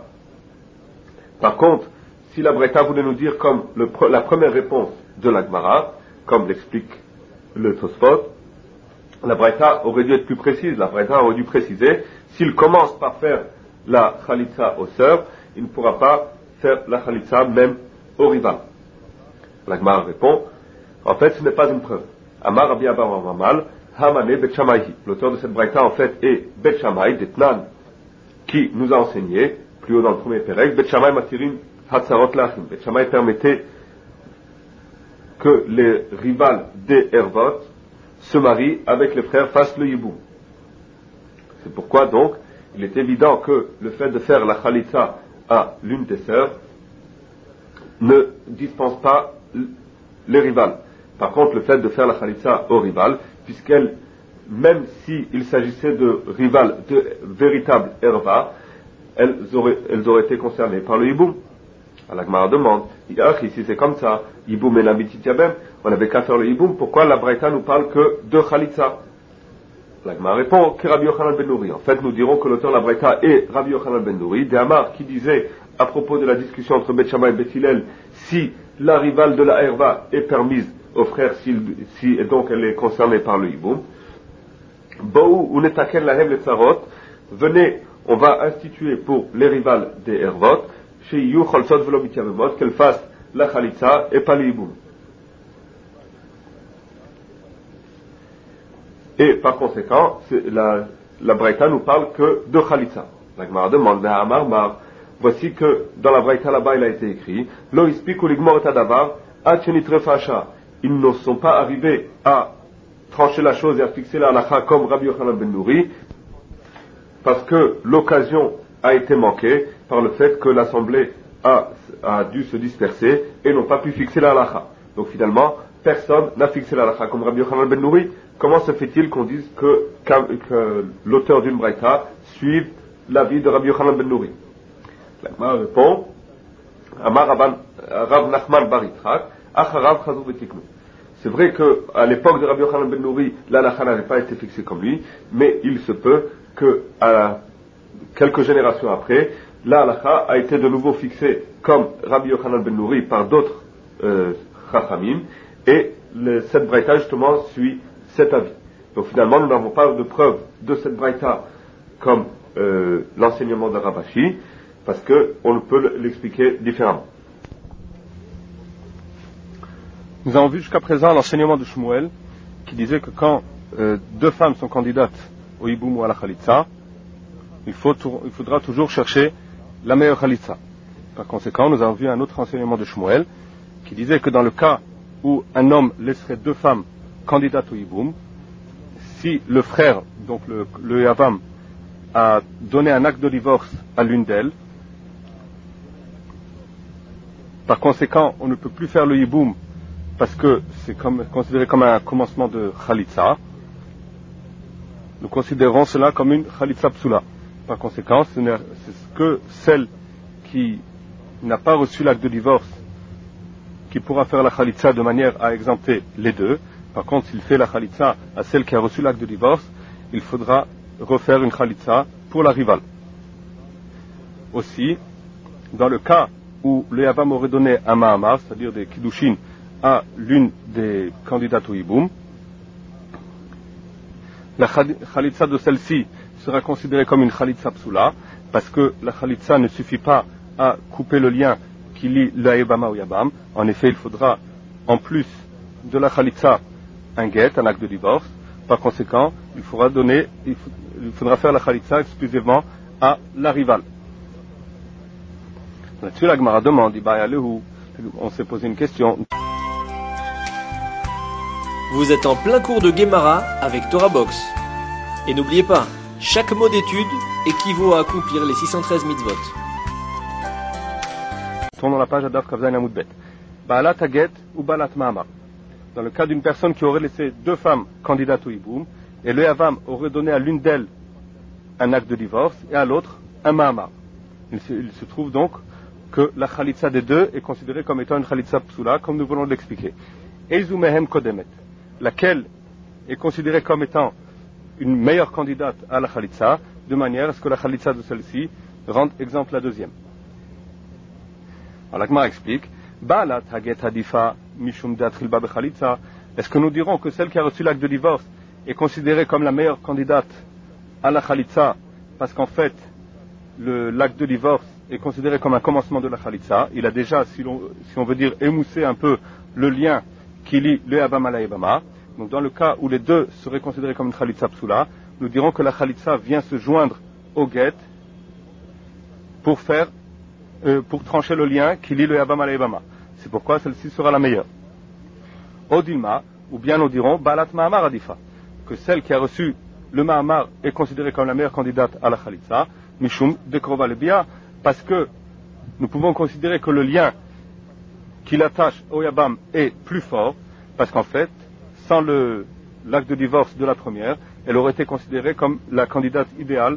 S2: Par contre, si la braïta voulait nous dire comme le, la première réponse de la Gemara, comme l'explique le Tosfot, la braïta aurait dû être plus précise. La braïta aurait dû préciser, s'il commence par faire la Khalitsa aux sœurs, il ne pourra pas faire la Khalitsa même au rival. La Gemara répond, en fait ce n'est pas une preuve. Amar Rabbi Abba Mamal, Hamane Bet Shammai. L'auteur de cette braïta en fait est Bet Shammai, d'Etnan, qui nous a enseigné, plus haut dans le premier Pérec, Bet Shammai Matirim Hatzarot Lachim. Bet Shammai permettait que les rivales des Hervot se marient avec les frères fassent le Yiboum. C'est pourquoi donc il est évident que le fait de faire la Khalitsa à l'une des sœurs ne dispense pas les rivales. Par contre, le fait de faire la Khalitsa au rival, puisqu'elle, même s'il s'agissait de rivales de véritables Herva, elles auraient, elles auraient été concernées par le Yiboum. La Gemara demande, si c'est comme ça, Yiboum et Nabitit Yabem, on n'avait qu'à faire le Yiboum, pourquoi la Braïta nous parle que de Khalitsa? La Gemara répond que Rabbi Yochanan ben Nouri. En fait, nous dirons que l'auteur de la Braïta est Rabbi Yochanan ben Nouri, d'Amar qui disait à propos de la discussion entre Bet Shammai et Bet Hillel, si la rivale de la Herva est permise au frère si, si et donc elle est concernée par le hiboum. Ba'u unetaken lahem letzarot, venez, on va instituer pour les rivales des ervot, chez yu cholsot velo mityavemot, qu'elles fassent la khalitsa et pas le hiboum. Et par conséquent, la, la Braïta nous parle que de khalitsa. La Gemara demande, mais Amar Mar, voici que dans la Braïta là-bas il a été écrit, Lo ispiku ligmor et adavar, atchenitre facha. Ils ne sont pas arrivés à trancher la chose et à fixer la halakha comme Rabbi Yochanan ben Nouri, parce que l'occasion a été manquée par le fait que l'assemblée a, a dû se disperser et n'ont pas pu fixer la halakha. Donc finalement, personne n'a fixé la halakha comme Rabbi Yochanan ben Nouri. Comment se fait-il qu'on dise que, que, que l'auteur d'une braïta suive l'avis de Rabbi Yochanan ben Nouri? La Gemara répond, Amar Rav Nachman bar Yitzchak, Acharav Chazou Betiknu. C'est vrai qu'à l'époque de Rabbi Yochanan ben Nouri, la halakha n'avait pas été fixée comme lui, mais il se peut que à quelques générations après, la halakha a été de nouveau fixée comme Rabbi Yochanan ben Nouri par d'autres euh, chachamim, et le, cette braïta justement suit cet avis. Donc finalement, nous n'avons pas de preuve de cette braïta comme euh, l'enseignement de Rabashi, parce qu'on ne peut l'expliquer différemment.
S3: Nous avons vu jusqu'à présent l'enseignement de Shmuel, qui disait que quand euh, deux femmes sont candidates au hiboum ou à la khalitsa, il, faut, il faudra toujours chercher la meilleure khalitsa. Par conséquent, nous avons vu un autre enseignement de Shmuel, qui disait que dans le cas où un homme laisserait deux femmes candidates au hiboum, si le frère, donc le, le Yavam, a donné un acte de divorce à l'une d'elles, par conséquent, on ne peut plus faire le hiboum parce que c'est comme, considéré comme un commencement de khalitsa. Nous considérons cela comme une khalitsa psula. Par conséquent, c'est que celle qui n'a pas reçu l'acte de divorce qui pourra faire la khalitsa de manière à exempter les deux. Par contre, s'il fait la khalitsa à celle qui a reçu l'acte de divorce, il faudra refaire une khalitsa pour la rivale. Aussi, dans le cas où le Yavam aurait donné un ma'amar, c'est-à-dire des kiddushin, à l'une des candidates au hiboum, la khalitsa de celle-ci sera considérée comme une khalitsa psula, parce que la khalitsa ne suffit pas à couper le lien qui lie le Yabama au Yabam. En effet, il faudra, en plus de la khalitsa, un guet, un acte de divorce. Par conséquent, il faudra donner, il faudra faire la khalitsa exclusivement à la rivale. Là-dessus, la Gemara demande, on s'est posé une question.
S1: Vous êtes en plein cours de Gemara avec Torah Box. Et n'oubliez pas, chaque mot d'étude équivaut à accomplir les six cent treize mitzvot.
S3: Tournons la page à Daf Kavzayin Amud Bet. Ba'alat haget ou ba'alat ma'amar. Dans le cas d'une personne qui aurait laissé deux femmes candidates au hiboum, et le Yavam aurait donné à l'une d'elles un acte de divorce et à l'autre un ma'amar. Il se, il se trouve donc que la khalitsa des deux est considérée comme étant une khalitsa psula, comme nous venons de l'expliquer. Eizu mehem kodemet, laquelle est considérée comme étant une meilleure candidate à la khalitsa, de manière à ce que la khalitsa de celle-ci rende exemple la deuxième. Alors la Gemara explique, Ba'alat haget hadifa mishum de'atril ba bechalitsa. Est-ce que nous dirons que celle qui a reçu l'acte de divorce est considérée comme la meilleure candidate à la khalitsa, parce qu'en fait, le, l'acte de divorce est considéré comme un commencement de la khalitsa. Il a déjà, si, l'on, si on veut dire, émoussé un peu le lien qui lie le Yabam à la Yabama. Donc dans le cas où les deux seraient considérés comme une khalitsa psula, nous dirons que la khalitsa vient se joindre au guet pour faire, euh, pour trancher le lien qui lie le Yabam à la Yabama. C'est pourquoi celle-ci sera la meilleure. Odilma, ou bien nous dirons Balat Ma'amar Adifa, que celle qui a reçu le Ma'amar est considérée comme la meilleure candidate à la khalitsa, Mishum Dekrova Lebia, parce que nous pouvons considérer que le lien qui l'attache au Yabam est plus fort, parce qu'en fait, sans le, l'acte de divorce de la première, elle aurait été considérée comme la candidate idéale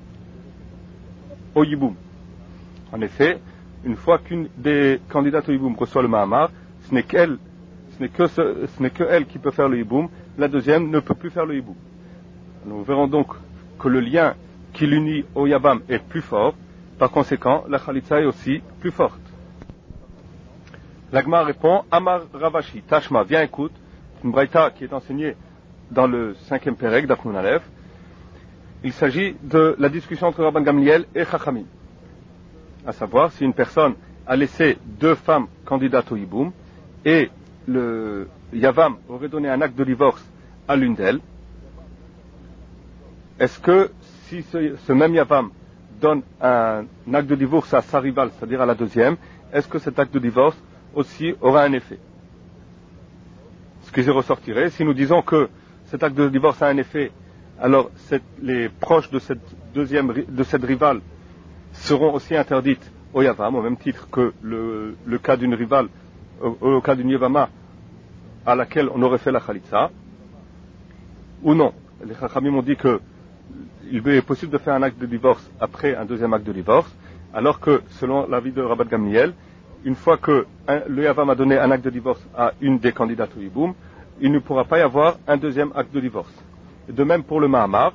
S3: au Yiboum. En effet, une fois qu'une des candidates au Yiboum reçoit le Mahamar, ce n'est qu'elle, ce n'est que, ce, ce n'est que elle qui peut faire le Yiboum, la deuxième ne peut plus faire le Yiboum. Nous verrons donc que le lien qui l'unit au Yabam est plus fort, par conséquent, la Khalitsa est aussi plus forte. L'Agma répond, Amar Ravashi, Tashma, viens écoute, une braïta qui est enseignée dans le cinquième Pérec d'Afnoun Aleph. Il s'agit de la discussion entre Rabban Gamliel et Chachamim. À savoir, si une personne a laissé deux femmes candidates au Hiboum et le Yavam aurait donné un acte de divorce à l'une d'elles, est-ce que si ce, ce même Yavam donne un, un acte de divorce à sa rivale, c'est-à-dire à la deuxième, est-ce que cet acte de divorce aussi aura un effet? Ce qui se ressortirait, si nous disons que cet acte de divorce a un effet, alors cette, les proches de cette deuxième, de cette rivale seront aussi interdites au Yavam, au même titre que le, le cas d'une rivale, au, au cas d'une Yavama à laquelle on aurait fait la Khalitsa, ou non. Les Chachamim ont dit que il est possible de faire un acte de divorce après un deuxième acte de divorce, alors que, selon l'avis de Rabban Gamliel, une fois que un, le Yavam a donné un acte de divorce à une des candidates au Hiboum, il ne pourra pas y avoir un deuxième acte de divorce. De même pour le Mahamar,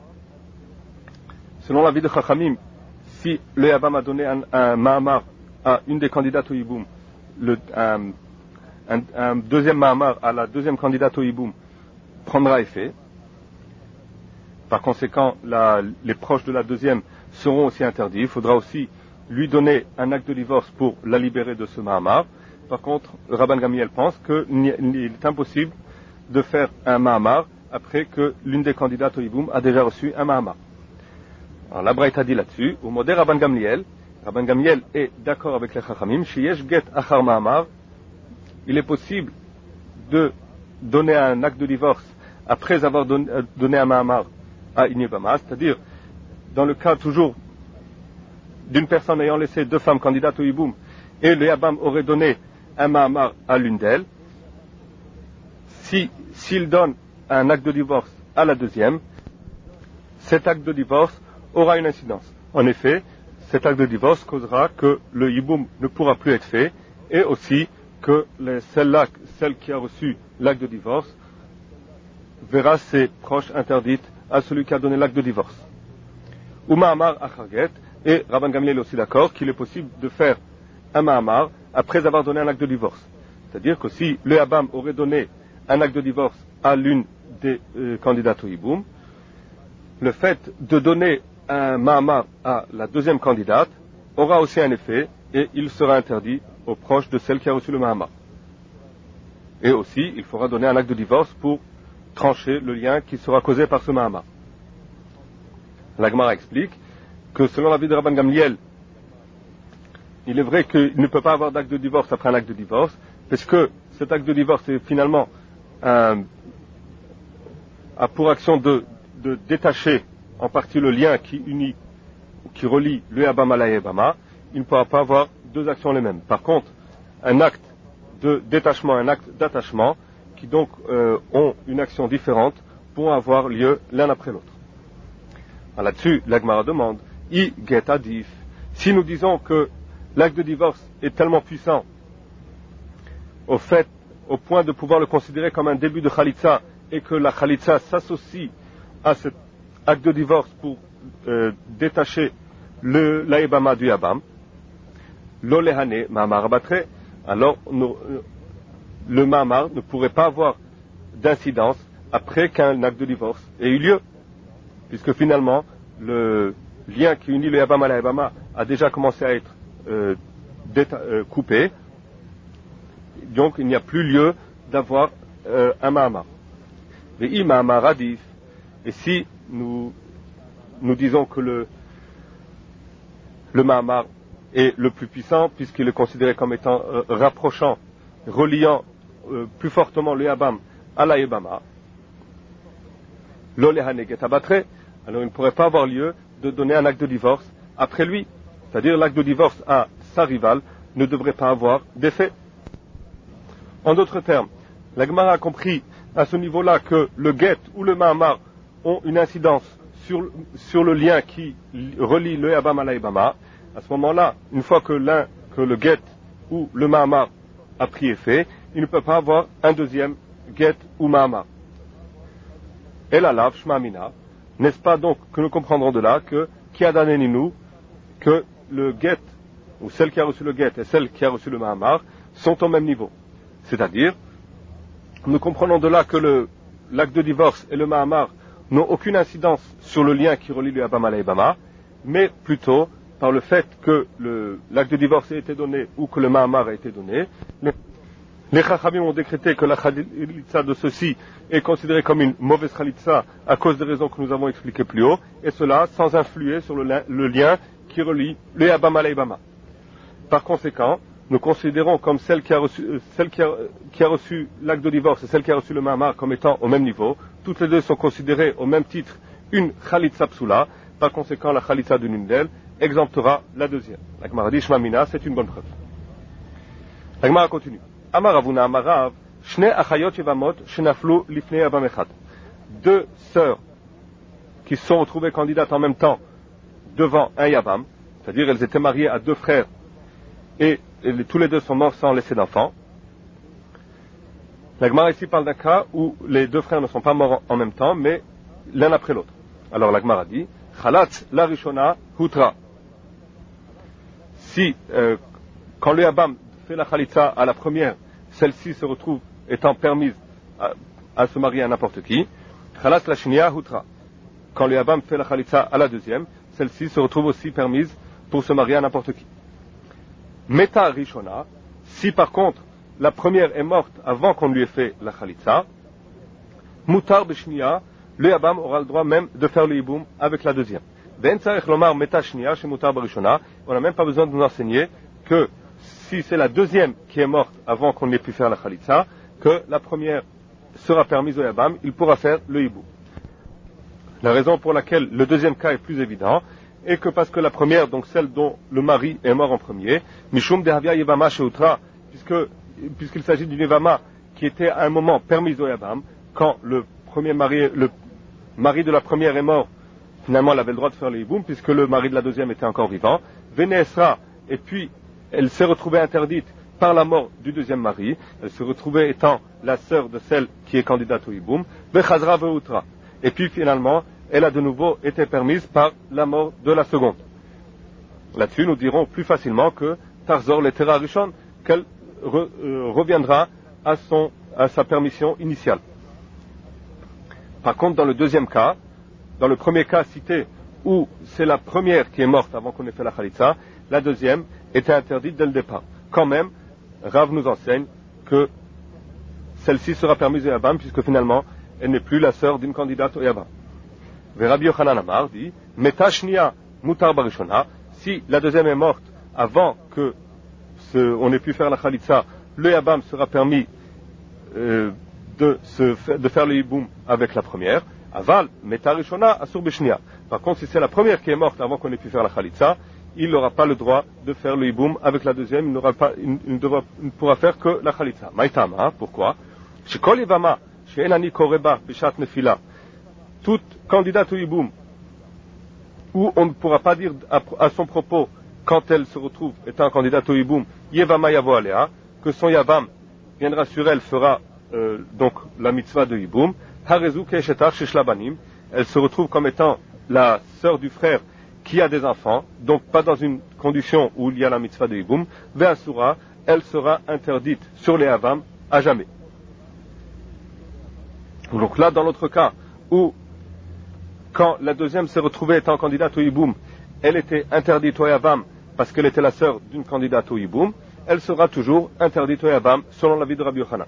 S3: selon l'avis de Chachamim, si le Yavam a donné un, un Mahamar à une des candidates au Hiboum, le, un, un, un deuxième Mahamar à la deuxième candidate au Hiboum prendra effet. Par conséquent, la, les proches de la deuxième seront aussi interdits. Il faudra aussi lui donner un acte de divorce pour la libérer de ce Mahamar. Par contre, Rabban Gamliel pense qu'il est impossible de faire un Mahamar après que l'une des candidates au Hiboum a déjà reçu un Mahamar. Alors la Braïta dit là-dessus, au modèle Rabban Gamliel, Rabban Gamliel est d'accord avec les Chachamim, Sheyesh get achar Mahamar, il est possible de donner un acte de divorce après avoir don, euh, donné un Mahamar à une Yavama, c'est-à-dire dans le cas toujours d'une personne ayant laissé deux femmes candidates au Hiboum et le Yavam aurait donné un Mahamar à l'une d'elles, si, s'il donne un acte de divorce à la deuxième, cet acte de divorce aura une incidence. En effet, cet acte de divorce causera que le Hiboum ne pourra plus être fait et aussi que les, celle-là, celle qui a reçu l'acte de divorce verra ses proches interdites à celui qui a donné l'acte de divorce. Ou Mahamar Acharget, et Rabban Gamliel est aussi d'accord qu'il est possible de faire un Mahamar après avoir donné un acte de divorce. C'est-à-dire que si le Yavam aurait donné un acte de divorce à l'une des euh, candidates au Hiboum, le fait de donner un Mahamar à la deuxième candidate aura aussi un effet et il sera interdit aux proches de celle qui a reçu le Mahamar. Et aussi, il faudra donner un acte de divorce pour trancher le lien qui sera causé par ce Mahamar. La Gemara explique que selon l'avis de Rabban Gamliel, il est vrai qu'il ne peut pas avoir d'acte de divorce après un acte de divorce, parce que cet acte de divorce est finalement un, a pour action de, de détacher en partie le lien qui unit, qui relie le Yabam à la Yabama. Il ne pourra pas avoir deux actions les mêmes. Par contre, un acte de détachement, un acte d'attachement, qui donc euh, ont une action différente, pourront avoir lieu l'un après l'autre. Là-dessus, la Gemara demande, I get adif. Si nous disons que l'acte de divorce est tellement puissant, au fait, au point de pouvoir le considérer comme un début de Khalitsa, et que la Khalitsa s'associe à cet acte de divorce pour euh, détacher le l'Aïbama du Yabam, l'Olehane, Mahamar Abatre, alors nous, le Mahamar ne pourrait pas avoir d'incidence après qu'un acte de divorce ait eu lieu, puisque finalement le lien qui unit le Yabam à la Yabama a déjà commencé à être euh, déta- euh, coupé, donc il n'y a plus lieu d'avoir euh, un Mahamar. Et Mahamar Adif, et si nous, nous disons que le, le Mahamar est le plus puissant, puisqu'il est considéré comme étant euh, rapprochant, reliant euh, plus fortement le Yabam à la Yabama, l'Olehaneget Abatre, alors il ne pourrait pas avoir lieu de donner un acte de divorce après lui. C'est-à-dire l'acte de divorce à sa rivale ne devrait pas avoir d'effet. En d'autres termes, la Gemara a compris à ce niveau-là que le guet ou le Mahamar ont une incidence sur, sur le lien qui relie le Yabam à la Yabama. À ce moment-là, une fois que l'un, que le guet ou le Mahamar a pris effet, il ne peut pas avoir un deuxième guet ou Mahamar. Et la lave, Shmamina, n'est-ce pas donc que nous comprendrons de là que qui a donné nous que le guet, ou celle qui a reçu le guet et celle qui a reçu le Mahamar,
S2: sont au même niveau. C'est-à-dire, nous comprenons de là que le, l'acte de divorce et le Mahamar n'ont aucune incidence sur le lien qui relie le Yabam à la Yabama, mais plutôt par le fait que le, l'acte de divorce ait été donné ou que le Mahamar a été donné. Les, les Chachamim ont décrété que la Khalitsa de ceci est considérée comme une mauvaise Khalitsa à cause des raisons que nous avons expliquées plus haut, et cela sans influer sur le, le lien qui relie le Yabam à la Yabama. Par conséquent, nous considérons comme celle qui a reçu, celle qui a, qui a reçu l'acte de divorce et celle qui a reçu le Mahamar comme étant au même niveau. Toutes les deux sont considérées au même titre une Khalitsa Psula. Par conséquent, la Khalitsa de l'une d'elles exemptera la deuxième. La Gemara dit Shmamina, c'est une bonne preuve. La Gemara continue. Amar Avuna Amarav, Shne Achayot Yevamot, Shenaflu Lifnei Yabam Echad. Deux sœurs qui se sont retrouvées candidates en même temps devant un Yabam, c'est-à-dire elles étaient mariées à deux frères et, et tous les deux sont morts sans laisser d'enfants. La Gemara ici parle d'un cas où les deux frères ne sont pas morts en même temps, mais l'un après l'autre. Alors la Gemara dit, Chalat la Rishona Hutra. Si, euh, quand le Yabam fait la Khalitsa à la première, celle-ci se retrouve étant permise à, à se marier à n'importe qui, Chalat la Shnia Hutra. Quand le Yabam fait la Khalitsa à la deuxième, celle-ci se retrouve aussi permise pour se marier à n'importe qui. Meta Rishona, si par contre la première est morte avant qu'on lui ait fait la Khalitsa, Mutar Beshnia, le Yabam aura le droit même de faire le Yiboum avec la deuxième. On n'a même pas besoin de nous enseigner que si c'est la deuxième qui est morte avant qu'on ait pu faire la Khalitsa, que la première sera permise au Yabam, il pourra faire le Yiboum. La raison pour laquelle le deuxième cas est plus évident est que parce que la première, donc celle dont le mari est mort en premier, Mishum Dehavia Yevama Sheutra, puisque, puisqu'il s'agit d'une Yevama qui était à un moment permise au Yabam, quand le premier mari, le mari de la première est mort, finalement elle avait le droit de faire le Yiboum, puisque le mari de la deuxième était encore vivant. Vene Esra, et puis elle s'est retrouvée interdite par la mort du deuxième mari, elle se retrouvait étant la sœur de celle qui est candidate au Yiboum, Vechazra Veutra. Et puis finalement, elle a de nouveau été permise par la mort de la seconde. Là-dessus, nous dirons plus facilement que Tarzor le Tera Rishon, qu'elle re, euh, reviendra à, son, à sa permission initiale. Par contre, dans le deuxième cas, dans le premier cas cité, où c'est la première qui est morte avant qu'on ait fait la Khalitsa, la deuxième était interdite dès le départ. Quand même, Rav nous enseigne que celle-ci sera permise au Yabam, puisque finalement, elle n'est plus la sœur d'une candidate au Yabam. Rabbi Yochanan Amar dit, Meta Shnia Mutar Barishona, si la deuxième est morte avant que ce, on ait pu faire la Khalitsa, le Yabam sera permis euh, de, se, de faire le Yiboum avec la première. Aval, Meta Rishona Asur Bishnia. Par contre, si c'est la première qui est morte avant qu'on ait pu faire la Khalitsa, il n'aura pas le droit de faire le Yiboum avec la deuxième, il, n'aura pas, il, il, devra, il ne pourra faire que la Khalitsa. Maïtama, pourquoi? Shekol Yevama, She'enani Koreba, Bishat Nefila. Toute candidate au Yiboum, où on ne pourra pas dire à, à son propos, quand elle se retrouve étant candidate au Yiboum, Yevama Yavo Alea, que son Yavam viendra sur elle, fera euh, donc la mitzvah de Yiboum, Harezu Keshetar Sheshlabanim, elle se retrouve comme étant la sœur du frère qui a des enfants, donc pas dans une condition où il y a la mitzvah de Yiboum, Ve'asura, elle sera interdite sur les Yavam à jamais. Donc là, dans l'autre cas, où quand la deuxième s'est retrouvée étant candidate au Yiboum, elle était interdite au Yavam parce qu'elle était la sœur d'une candidate au Yiboum, elle sera toujours interdite au Yavam selon l'avis de Rabbi Yochanan.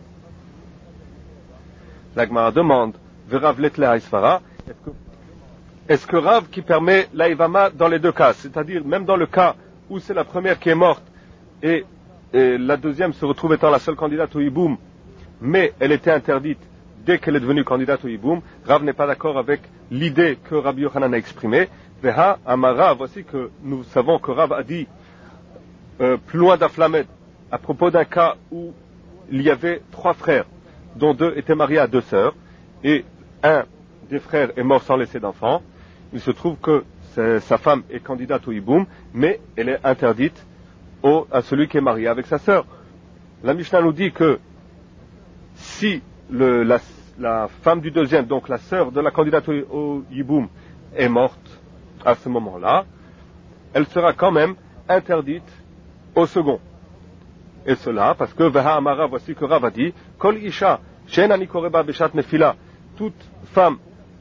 S2: La Gemara demande, Verav letle Isfara, est-ce que, est-ce que Rav qui permet la Yevama dans les deux cas, c'est-à-dire même dans le cas où c'est la première qui est morte et, et la deuxième se retrouve étant la seule candidate au Yiboum, mais elle était interdite dès qu'elle est devenue candidate au Yiboum, Rav n'est pas d'accord avec l'idée que Rabbi Yochanan a exprimée. Veha Amara, voici que nous savons que Rav a dit euh, plus loin d'Aflamed, à propos d'un cas où il y avait trois frères, dont deux étaient mariés à deux sœurs, et un des frères est mort sans laisser d'enfant. Il se trouve que sa femme est candidate au Yiboum, mais elle est interdite au, à celui qui est marié avec sa sœur. La Mishnah nous dit que si le, la, la femme du deuxième, donc la sœur de la candidate au, au Yiboum, est morte à ce moment-là, elle sera quand même interdite au second. Et cela, parce que Veha Amara, voici que Rav a dit, Kol Isha, Shen Ani Koreba Beshat Nefila, toute femme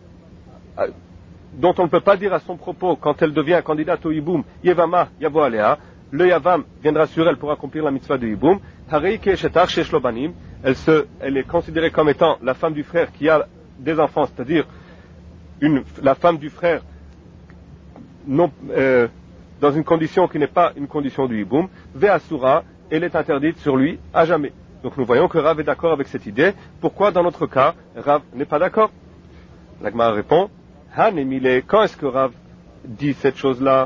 S2: dont on ne peut pas dire à son propos, quand elle devient candidate au Yiboum, Yevama Yavo Alea, le Yavam viendra sur elle pour accomplir la mitzvah de Yiboum, Harei Ke'eshetar Shesh Lo Banim, elle se, elle est considérée comme étant la femme du frère qui a des enfants, c'est-à-dire une, la femme du frère non, euh, dans une condition qui n'est pas une condition du Yiboum, Ve'asura, elle est interdite sur lui à jamais. Donc nous voyons que Rav est d'accord avec cette idée. Pourquoi dans notre cas, Rav n'est pas d'accord? La Gemara répond, Hanemile, quand est-ce que Rav dit cette chose-là?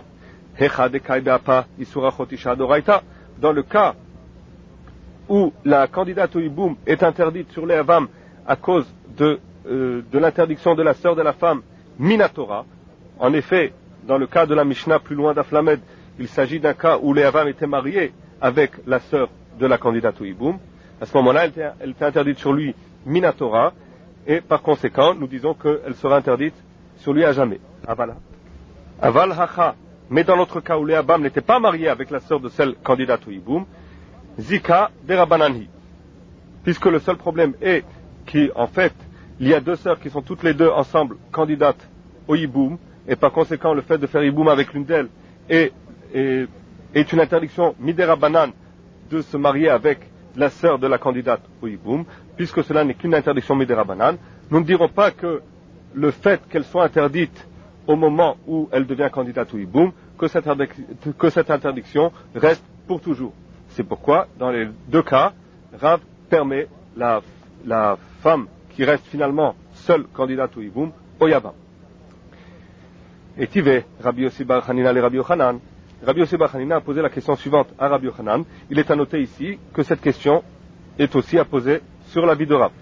S2: Dans le cas où la candidate au Yiboum est interdite sur les Havam à cause de, euh, de l'interdiction de la sœur de la femme, Minatora. En effet, dans le cas de la Mishnah plus loin d'Aflamed, il s'agit d'un cas où les Havam étaient mariés avec la sœur de la candidate au Yiboum. À ce moment-là, elle était, elle était interdite sur lui Minatora, et par conséquent, nous disons qu'elle sera interdite sur lui à jamais. Aval. Aval hacha. Mais dans l'autre cas où les Havam n'étaient pas mariés avec la sœur de celle candidate au Yiboum, Zika de Rabbananhi. Puisque le seul problème est qu'en fait, il y a deux sœurs qui sont toutes les deux ensemble candidates au Yiboum, et par conséquent, le fait de faire Yiboum avec l'une d'elles est, est, est une interdiction midera banan de se marier avec la sœur de la candidate au Yiboum, puisque cela n'est qu'une interdiction midera banan. Nous ne dirons pas que le fait qu'elle soit interdite au moment où elle devient candidate au Yiboum, que cette, que cette interdiction reste pour toujours. C'est pourquoi, dans les deux cas, Rav permet la, la femme qui reste finalement seule candidate au Yiboum au Yavam. Et Tive, Rabbi Yossi bar Hanina et Rabbi Yochanan. Rabbi Yossi bar Hanina a posé la question suivante à Rabbi Yochanan. Il est à noter ici que cette question est aussi à poser sur la vie de Rav.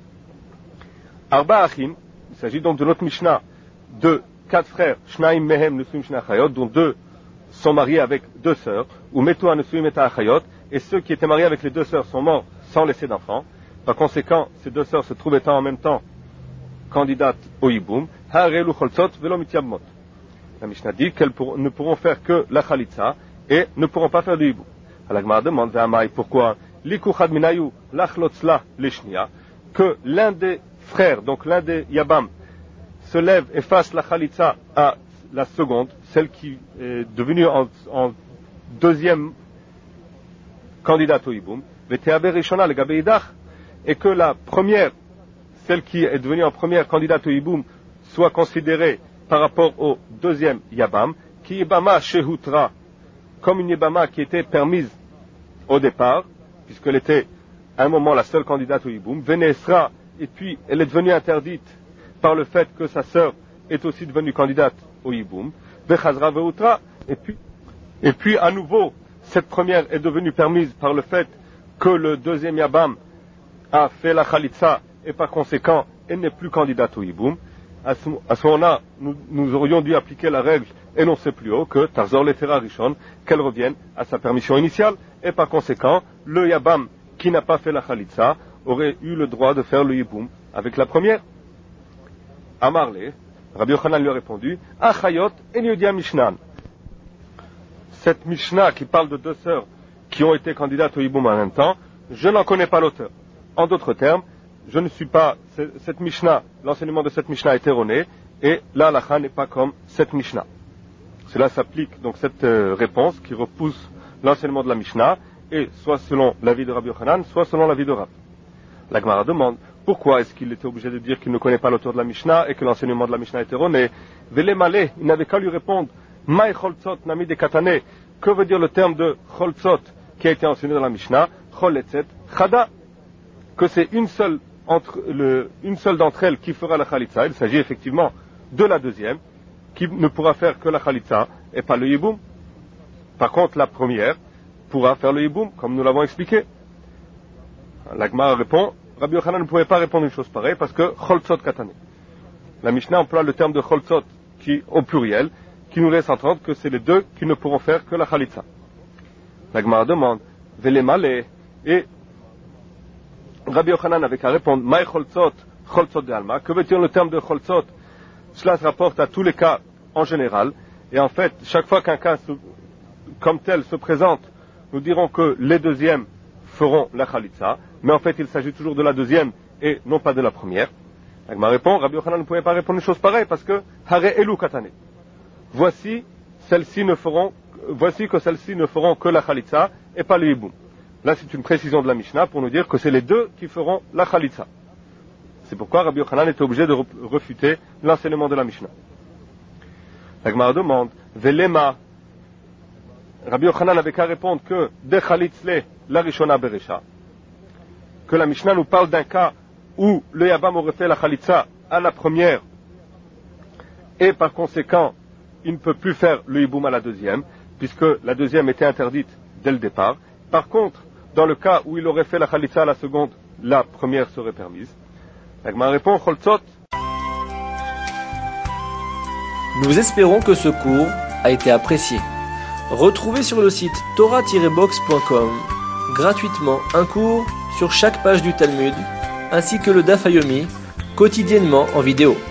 S2: Arba Achim, il s'agit donc de notre Mishnah de quatre frères, Shnaim Mehem Nesuim Shna Achayot, dont deux sont mariés avec deux sœurs, ou Metua Nesuim Eta Achayot, et ceux qui étaient mariés avec les deux sœurs sont morts sans laisser d'enfants. Par conséquent, ces deux sœurs se trouvent étant en même temps candidates au Yiboum, Ha'arelu Cholzot Velo Mityabmot. La Mishnah dit qu'elles pour, ne pourront faire que la Khalitza et ne pourront pas faire du Yiboum. La Gemara demande à Amai pourquoi Likuchad Minayu Lachlotzla Leshnia, que l'un des frères, donc l'un des Yabam, se lève et fasse la Khalitza à la seconde, celle qui est devenue en, en deuxième candidate au Yiboum, et que la première, celle qui est devenue en première candidate au Yiboum, soit considérée par rapport au deuxième Yabam, qui Yibama Shehutra, comme une Yibama qui était permise au départ, puisqu'elle était à un moment la seule candidate au Yiboum, Venesra, et puis elle est devenue interdite par le fait que sa sœur est aussi devenue candidate au Yiboum, Vechazra Veutra, et puis, et puis à nouveau, cette première est devenue permise par le fait que le deuxième Yabam a fait la Khalitza, et par conséquent, elle n'est plus candidate au Yiboum. À ce, à ce moment-là, nous, nous aurions dû appliquer la règle énoncée plus haut, que Tarzor Letera Rishon, qu'elle revienne à sa permission initiale, et par conséquent, le Yabam qui n'a pas fait la Khalitza aurait eu le droit de faire le Yiboum avec la première. Amarle, Rabbi Yochanan lui a répondu, Achayot en Yodia Mishnan. Cette Mishnah qui parle de deux sœurs qui ont été candidates au Yiboum en même temps, je n'en connais pas l'auteur. En d'autres termes, je ne suis pas, cette Mishnah, l'enseignement de cette Mishnah est erroné, et la halakha n'est pas comme cette Mishnah. Cela s'applique, donc cette euh, réponse qui repousse l'enseignement de la Mishnah, et soit selon l'avis de Rabbi Yochanan, soit selon l'avis de Rav. La Gemara demande, pourquoi est-ce qu'il était obligé de dire qu'il ne connaît pas l'auteur de la Mishnah et que l'enseignement de la Mishnah est erroné? Vele Malé, il n'avait qu'à lui répondre, Maï Cholzot Nami de Katane, que veut dire le terme de Cholzot qui a été enseigné dans la Mishnah? Choletzet Chada, que c'est une seule entre le, une seule d'entre elles qui fera la Khalitza. Il s'agit effectivement de la deuxième, qui ne pourra faire que la Khalitza et pas le Yiboum. Par contre, la première pourra faire le Yiboum, comme nous l'avons expliqué. La Gemara répond, Rabbi Yochanan ne pouvait pas répondre une chose pareille parce que Cholzot Katane. La Mishnah emploie le terme de Cholzot qui, au pluriel, qui nous laisse entendre que c'est les deux qui ne pourront faire que la Khalitza. La Gemara demande, Vele Malé, et Rabbi Yochanan avait qu'à répondre, Maï Cholzot, Cholzot de Alma, que veut dire le terme de Cholzot? Cela se rapporte à tous les cas en général, et en fait, chaque fois qu'un cas se, comme tel se présente, nous dirons que les deuxièmes feront la Khalitsa, mais en fait il s'agit toujours de la deuxième et non pas de la première. L'Agma répond, Rabbi Yochanan ne pouvait pas répondre une chose pareille parce que Hare Elu Katane. Voici, celles-ci ne feront, voici que celles-ci ne feront que la Khalitsa et pas le Hiboum. Là c'est une précision de la Mishnah pour nous dire que c'est les deux qui feront la Khalitsa. C'est pourquoi Rabbi Yochanan était obligé de refuter l'enseignement de la Mishnah. L'Agma demande, Velema, Rabbi Yochanan n'avait qu'à répondre que de Khalitzle la Rishona Beresha, que la Mishnah nous parle d'un cas où le Yabam aurait fait la Khalitsa à la première et par conséquent il ne peut plus faire le Hiboum à la deuxième puisque la deuxième était interdite dès le départ. Par contre, dans le cas où il aurait fait la Khalitsa à la seconde, la première serait permise. L'Agma répond, Choltzot.
S1: Nous espérons que ce cours a été apprécié. Retrouvez sur le site torah tiret box point com gratuitement un cours sur chaque page du Talmud, ainsi que le Daf Yomi, quotidiennement en vidéo.